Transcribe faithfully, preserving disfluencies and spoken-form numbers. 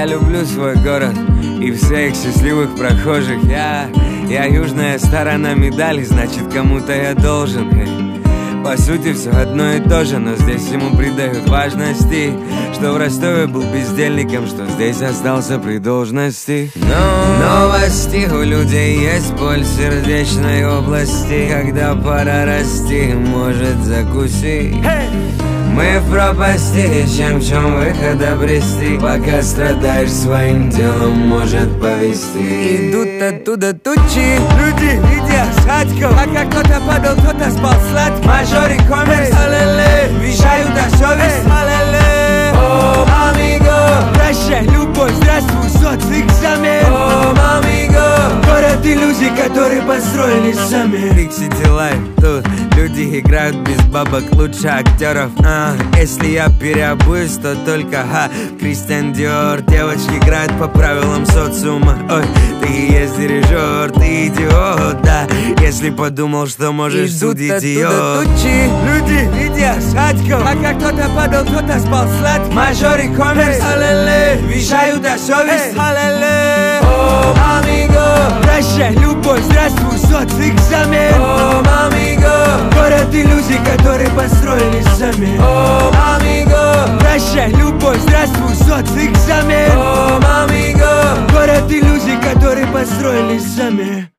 Я люблю свой город и всех счастливых прохожих. Я, я южная сторона медали, значит кому-то я должен. По сути все одно и то же, но здесь ему придают важности. Что в Ростове был бездельником, что здесь остался при должности. Но новости, у людей есть боль в сердечной области. Когда пора расти, может закусить. Мы в пропасти, чем в чем выход обрести. Пока страдаешь своим делом, может повести. Идут оттуда тучи, люди видя садков. Пока кто-то падал, кто-то спал сладкий. Мажори коммерс, алеле, вещают о совесть, алеле. О, амиго, прощай, любовь, здравствуй, соцэкзамен. О, амиго, город иллюзий, который построили сами. Big City Life, тут люди играют без бабок, лучше актеров. а, Если я переобуюсь, то только ха Кристиан Диор, девочки играют по правилам социума. Ой, ты и есть дирижер, ты идиот, да. Если подумал, что можешь идут судить ее. Тучи, люди видя садков. Пока кто-то падал, кто-то спал сладкий. Мажори коммерс, алеле, вещают о совесть, алеле. О, амиго, прощай, любовь, здравствуй, соцэкзамен. О, амиго, город иллюзий, который построили сами. О, амиго, прощай, любовь, здравствуй, соцэкзамен. О, амиго, город иллюзий, который построили сами.